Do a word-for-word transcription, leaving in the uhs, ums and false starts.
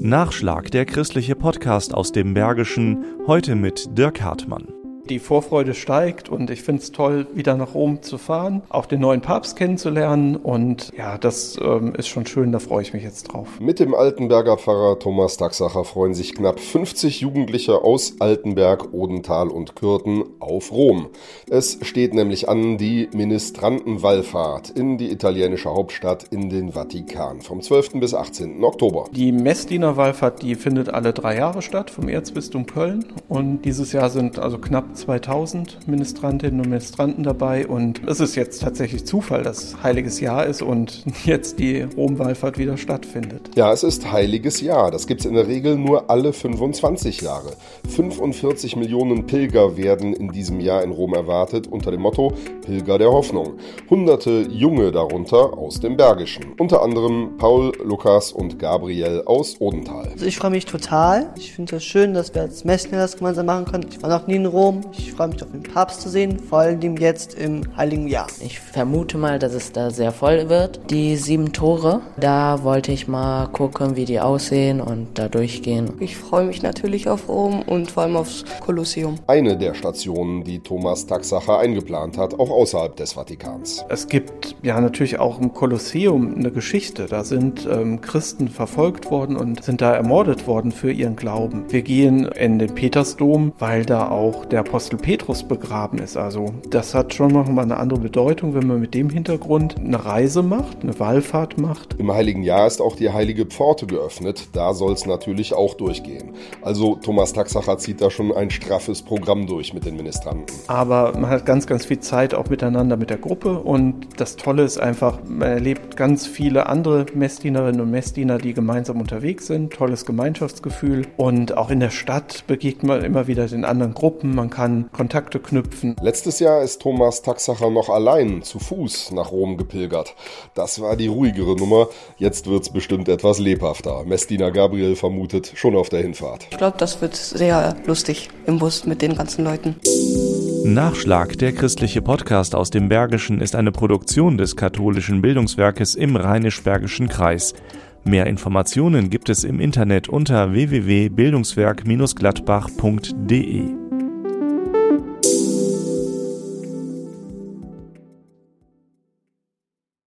Nachschlag, der christliche Podcast aus dem Bergischen, heute mit Dirk Hartmann. Die Vorfreude steigt und ich finde es toll, wieder nach Rom zu fahren, auch den neuen Papst kennenzulernen und ja, das ähm, ist schon schön, da freue ich mich jetzt drauf. Mit dem Altenberger Pfarrer Thomas Taxacher freuen sich knapp fünfzig Jugendliche aus Altenberg, Odenthal und Kürten auf Rom. Es steht nämlich an die Ministrantenwallfahrt in die italienische Hauptstadt in den Vatikan vom zwölften bis achtzehnten Oktober. Die Messdienerwallfahrt, die findet alle drei Jahre statt vom Erzbistum Köln und dieses Jahr sind also knapp zweitausend Ministrantinnen und Ministranten dabei und es ist jetzt tatsächlich Zufall, dass Heiliges Jahr ist und jetzt die Rom-Wallfahrt wieder stattfindet. Ja, es ist Heiliges Jahr. Das gibt's in der Regel nur alle fünfundzwanzig Jahre. fünfundvierzig Millionen Pilger werden in diesem Jahr in Rom erwartet unter dem Motto Pilger der Hoffnung. Hunderte Junge darunter aus dem Bergischen. Unter anderem Paul, Lukas und Gabriel aus Odenthal. Also ich freue mich total. Ich finde es schön, dass wir als Messdiener das gemeinsam machen können. Ich war noch nie in Rom. Ich freue mich auf den Papst zu sehen, vor allem jetzt im Heiligen Jahr. Ich vermute mal, dass es da sehr voll wird. Die sieben Tore, da wollte ich mal gucken, wie die aussehen und da durchgehen. Ich freue mich natürlich auf Rom und vor allem aufs Kolosseum. Eine der Stationen, die Thomas Taxacher eingeplant hat, auch außerhalb des Vatikans. Es gibt ja natürlich auch im Kolosseum eine Geschichte. Da sind ähm, Christen verfolgt worden und sind da ermordet worden für ihren Glauben. Wir gehen in den Petersdom, weil da auch der Apostel Petrus begraben ist. Also das hat schon noch mal eine andere Bedeutung, wenn man mit dem Hintergrund eine Reise macht, eine Wallfahrt macht. Im Heiligen Jahr ist auch die Heilige Pforte geöffnet. Da soll es natürlich auch durchgehen. Also Thomas Taxacher zieht da schon ein straffes Programm durch mit den Ministranten. Aber man hat ganz, ganz viel Zeit auch miteinander mit der Gruppe und das Tolle ist einfach, man erlebt ganz viele andere Messdienerinnen und Messdiener, die gemeinsam unterwegs sind. Tolles Gemeinschaftsgefühl und auch in der Stadt begegnet man immer wieder den anderen Gruppen. Man kann Kontakte knüpfen. Letztes Jahr ist Thomas Taxacher noch allein zu Fuß nach Rom gepilgert. Das war die ruhigere Nummer. Jetzt wird's bestimmt etwas lebhafter. Messdiener Gabriel vermutet schon auf der Hinfahrt. Ich glaube, das wird sehr lustig im Bus mit den ganzen Leuten. Nachschlag, der christliche Podcast aus dem Bergischen, ist eine Produktion des katholischen Bildungswerkes im Rheinisch-Bergischen Kreis. Mehr Informationen gibt es im Internet unter w w w punkt bildungswerk Bindestrich gladbach punkt d e.